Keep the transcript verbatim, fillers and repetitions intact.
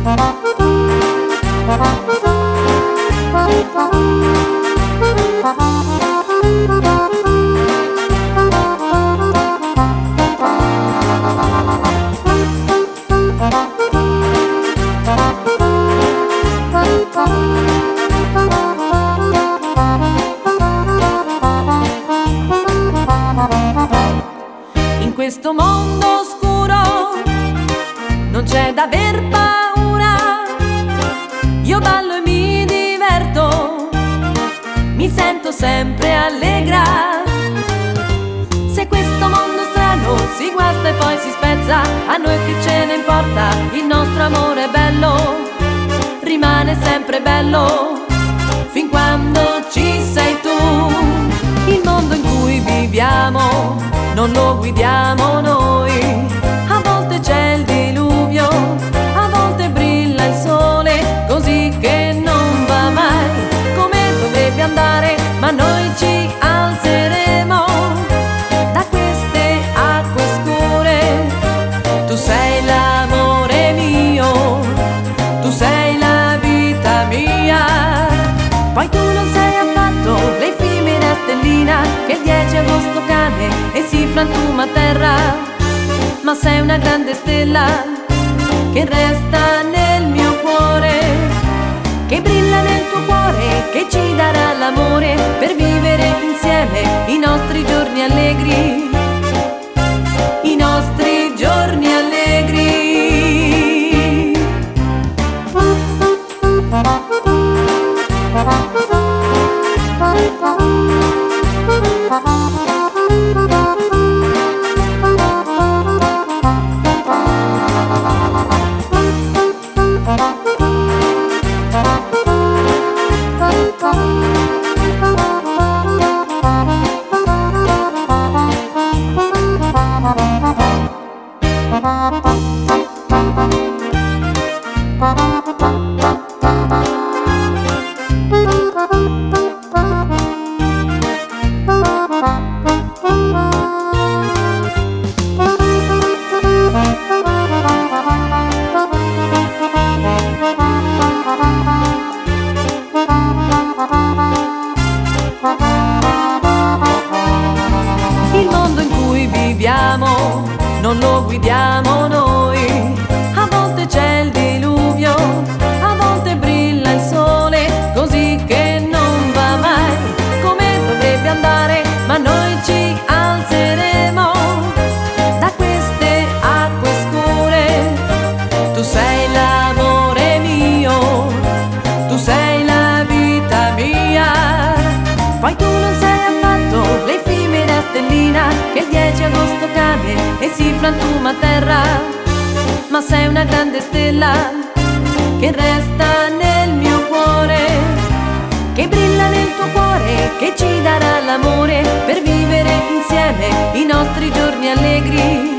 In questo mondo oscuro non c'è da aver paura, io ballo e mi diverto, mi sento sempre allegra. Se questo mondo strano si guasta e poi si spezza, a noi che ce ne importa, il nostro amore è bello, rimane sempre bello, fin quando ci sei tu. Il mondo in cui viviamo non lo guidiamo noi, a volte c'è il diluvio, a volte brilla il sole, così che non va mai come dovrebbe andare, ma noi ci alzeremo da queste acque scure. Tu sei l'amore mio, tu sei la vita mia, poi tu non sei affatto l'effimera stellina che il dieci agosto cade e si frantuma a terra, ma sei una grande stella che resta nel mio cuore, che brilla nel tuo cuore, che ci darà l'amore per vivere insieme i nostri giorni allegri, i nostri giorni allegri. Non lo guidiamo noi, a volte c'è il diluvio, a volte brilla il sole, così che non va mai come dovrebbe andare, ma noi ci alzeremo da queste acque scure. Tu sei l'amore mio, tu sei la vita mia, poi tu non sei affatto l'effimera stellina che il dieci agosto cade e si frantuma a terra, ma sei una grande stella che resta nel mio cuore, che brilla nel tuo cuore, che ci darà l'amore per vivere insieme i nostri giorni allegri.